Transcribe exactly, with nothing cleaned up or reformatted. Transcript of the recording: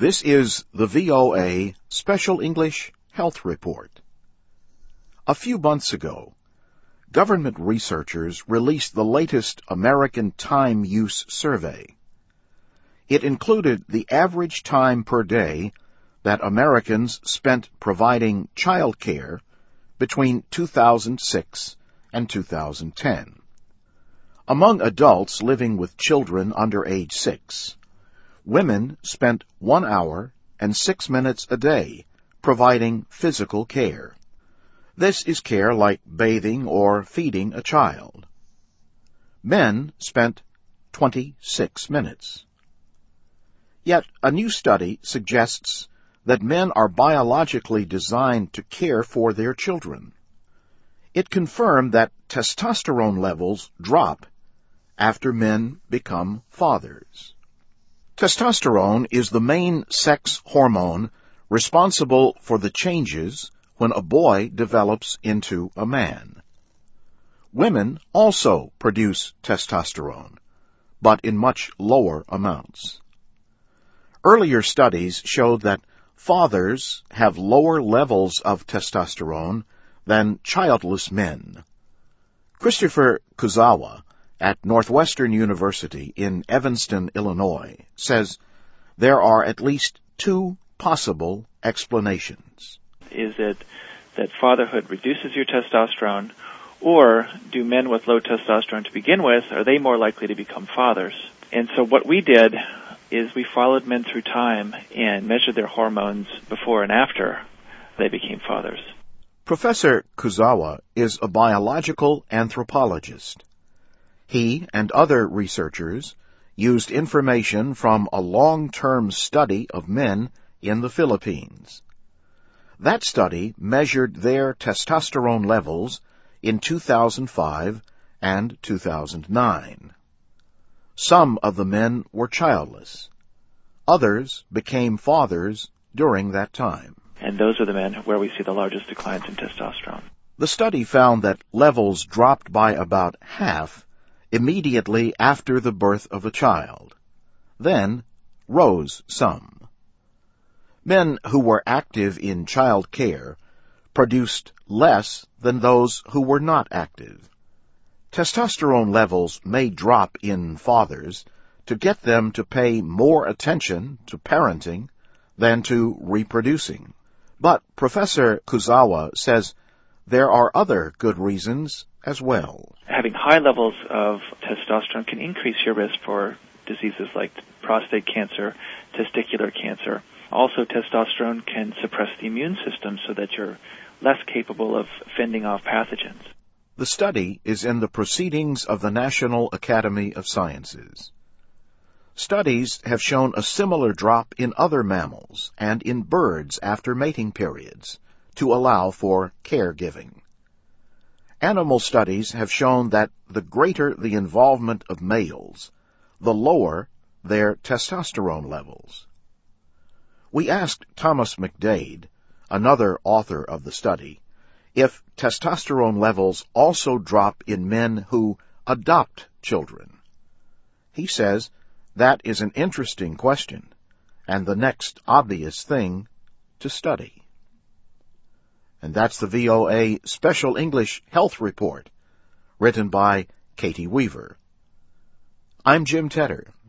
This is the V O A Special English Health Report. A few months ago, government researchers released the latest American Time Use Survey. It included the average time per day that Americans spent providing child care between two thousand six and two thousand ten. Among adults living with children under age six, women spent one hour and six minutes a day providing physical care. This is care like bathing or feeding a child. Men spent twenty-six minutes. Yet a new study suggests that men are biologically designed to care for their children. It confirmed that testosterone levels drop after men become fathers. Testosterone is the main sex hormone responsible for the changes when a boy develops into a man. Women also produce testosterone, but in much lower amounts. Earlier studies showed that fathers have lower levels of testosterone than childless men. Christopher Kuzawa at Northwestern University in Evanston, Illinois, says there are at least two possible explanations. Is it that fatherhood reduces your testosterone, or do men with low testosterone to begin with, are they more likely to become fathers? And so what we did is we followed men through time and measured their hormones before and after they became fathers. Professor Kuzawa is a biological anthropologist. He and other researchers used information from a long-term study of men in the Philippines. That study measured their testosterone levels in two thousand five and two thousand nine. Some of the men were childless. Others became fathers during that time. And those are the men where we see the largest declines in testosterone. The study found that levels dropped by about half immediately after the birth of a child, then rose some. Men who were active in child care produced less than those who were not active. Testosterone levels may drop in fathers to get them to pay more attention to parenting than to reproducing. But Professor Kuzawa says there are other good reasons as well. Having high levels of testosterone can increase your risk for diseases like prostate cancer, testicular cancer. Also, testosterone can suppress the immune system so that you're less capable of fending off pathogens. The study is in the Proceedings of the National Academy of Sciences. Studies have shown a similar drop in other mammals and in birds after mating periods to allow for caregiving. Animal studies have shown that the greater the involvement of males, the lower their testosterone levels. We asked Thomas McDade, another author of the study, if testosterone levels also drop in men who adopt children. He says that is an interesting question and the next obvious thing to study. And that's the V O A Special English Health Report, written by Katie Weaver. I'm Jim Tedder.